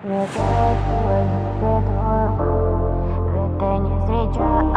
Ведь ты не встречал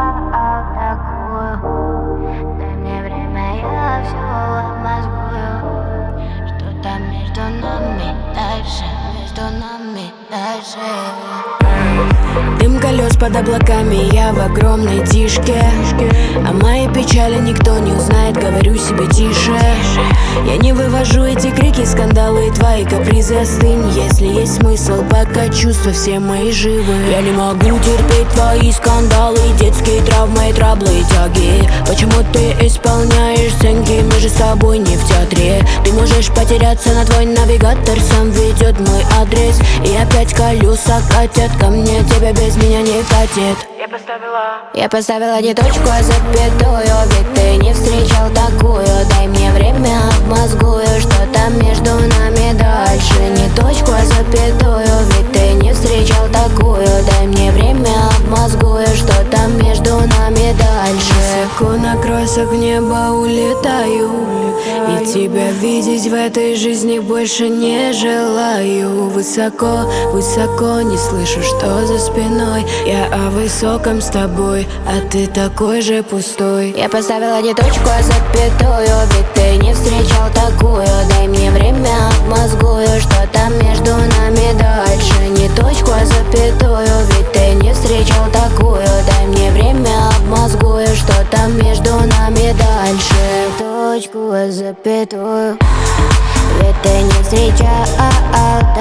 такую. Дай мне время, я все обмозгую. Что там между нами дальше, между нами дальше. Дым колес под облаками, я в огромной тишке. О моей печали никто не узнает, говорю себе тише. Я не вывожу эти крики, скандалы и твои капризы. Остынь, если есть смысл, пока чувства все мои живы. Я не могу терпеть твои скандалы, детские травмы, траблы и тяги. Почему ты исполняешь сценки, мы же с тобой не в театре. Ты можешь потеряться, на твой навигатор сам ведет мой адрес. И опять колеса катят ко мне, тебя без меня не катит. Я поставила не точку, а запятую. Ведь ты не встречал такую. Дай мне время, обмозгую, что там между нами дальше. Не точку, а запятую. Ведь ты не встречал такую. Дай мне время, обмозгую, что там между нами дальше. Высоко на крыльях в небо улетаю, и тебя видеть в этой жизни больше не желаю. Высоко, высоко, не слышу, что за спиной. Я о высоком с тобой, а ты такой же пустой. Я поставила не точку, а запятую. Ведь ты не встречал такую. Дай мне время, обмозгую, что там между нами дальше. Не точку, а запятую. Ведь ты не встречал такую. Дай мне время, обмозгую, что там между нами дальше. Точку, а запятую. Ведь ты не встречал